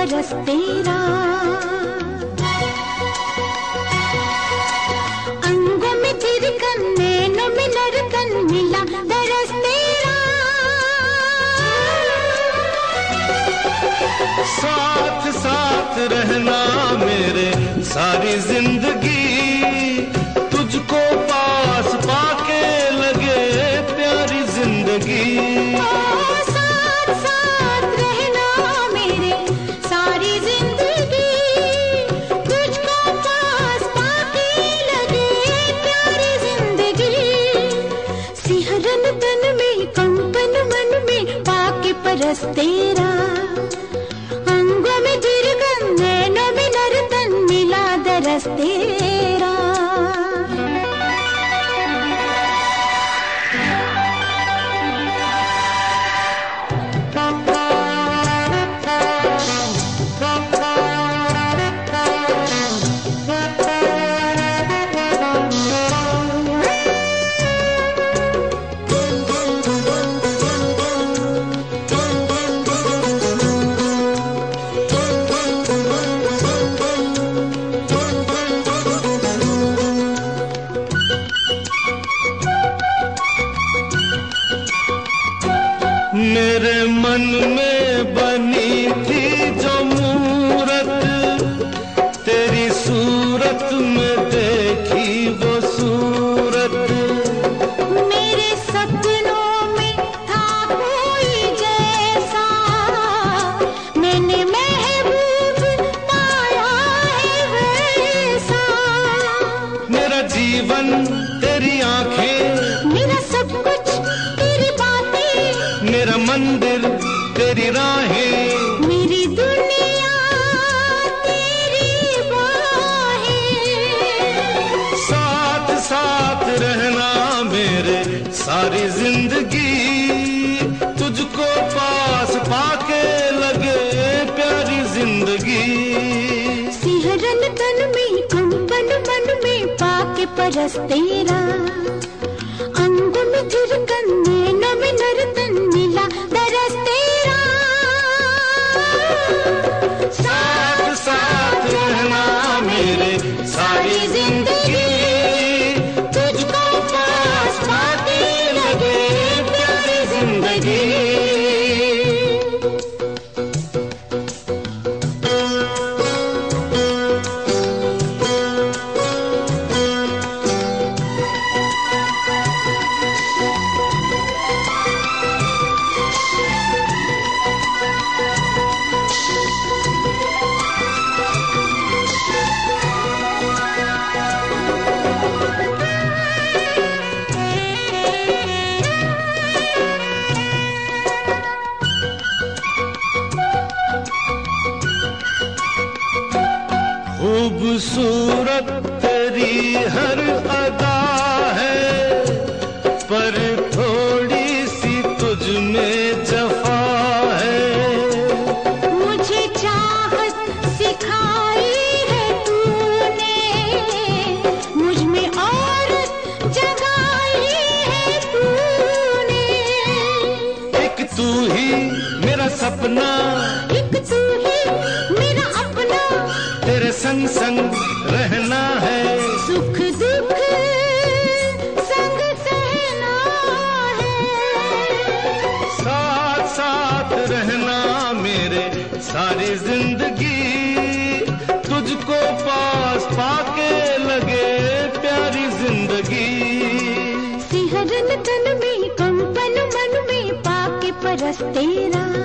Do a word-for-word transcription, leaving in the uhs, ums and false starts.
परस तेरा। अंगों में थिरकन, नैनों में नरकन, मिला दरस तेरा। साथ साथ रहना मेरे सारी जिंदगी, तुझको पास पाके लगे प्यारी जिंदगी। साथ साथ रहना मेरे सारी जिंदगी, तुझको पास पाके लगे प्यारी जिंदगी। सिहरन तन में, कंपन मन में, पाके परस तेरा। अंगों में थिरकन, नैनों में नरतन, मिला दरस तेरा। मेरे मन में बनी थी जो मूरत, तेरी सूरत में देखी वो सूरत। मेरे सपनों में था कोई जैसा, मैंने महबूब पाया है वैसा। मेरा जीवन तेरी आंखें, मेरा सब कुछ तेरी बातें, मेरा मंदिर तेरी राहें, मेरी दुनिया तेरी बाहें। साथ साथ रहना मेरे सारी जिंदगी, तुझको पास पाके लगे प्यारी जिंदगी। सिहरन तन में, कंपन मन में, पाके परस तेरा। अंगों में थिरकन, नैनों में नरतन, मिला दरस तेरा। साथ साथ रहना मेरे सारी जिंदगी, तुझको पास पाके लगे प्यारी जिंदगी। खूबसूरत तेरी हर अदा है, पर थोड़ी सी तुझ में जफा है। मुझे चाहत सिखाई है तूने, मुझ में औरत जगाई है तूने। एक तू ही मेरा सपना, एक तू ही मेरा अपना, तेरे संग संग रहना है। सुख दुख संग सहना है। साथ साथ रहना मेरे सारी जिंदगी, तुझको पास पाके लगे प्यारी जिंदगी। सिहरन तन में, कंपन मन में, पाके परस तेरा।